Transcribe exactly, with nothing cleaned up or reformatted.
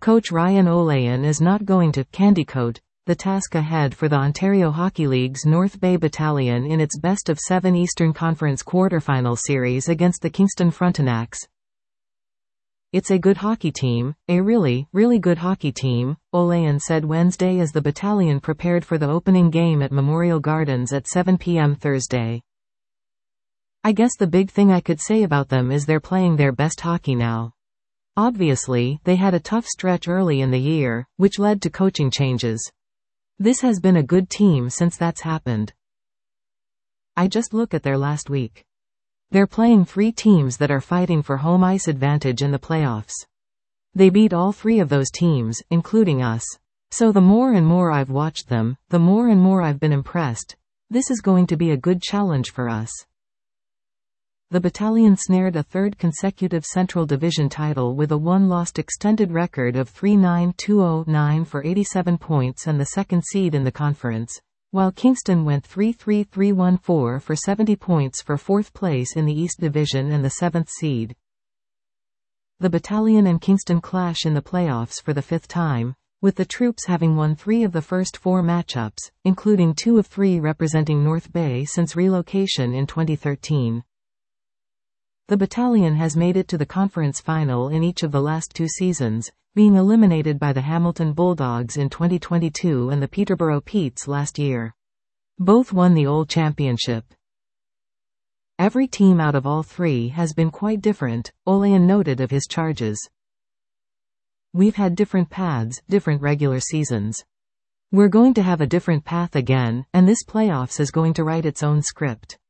Coach Ryan Olayan is not going to candycoat the task ahead for the Ontario Hockey League's North Bay Battalion in its best of seven Eastern Conference quarterfinal series against the Kingston Frontenacs. It's a good hockey team, a really, really good hockey team, Olayan said Wednesday as the battalion prepared for the opening game at Memorial Gardens at seven p m Thursday. I guess the big thing I could say about them is they're playing their best hockey now. Obviously, they had a tough stretch early in the year, which led to coaching changes. This has been a good team since that's happened. I just look at their last week. They're playing three teams that are fighting for home ice advantage in the playoffs. They beat all three of those teams, including us. So the more and more I've watched them, the more and more I've been impressed. This is going to be a good challenge for us. The battalion snared a third consecutive Central Division title with a one-lost extended record of three nine two oh nine for eighty-seven points and the second seed in the conference, while Kingston went three three three one four for seventy points for fourth place in the East Division and the seventh seed. The battalion and Kingston clash in the playoffs for the fifth time, with the troops having won three of the first four matchups, including two of three representing North Bay since relocation in twenty thirteen. The battalion has made it to the conference final in each of the last two seasons, being eliminated by the Hamilton Bulldogs in twenty twenty-two and the Peterborough Petes last year. Both won the Old Championship. Every team out of all three has been quite different, Olayan noted of his charges. We've had different paths, different regular seasons. We're going to have a different path again, and this playoffs is going to write its own script.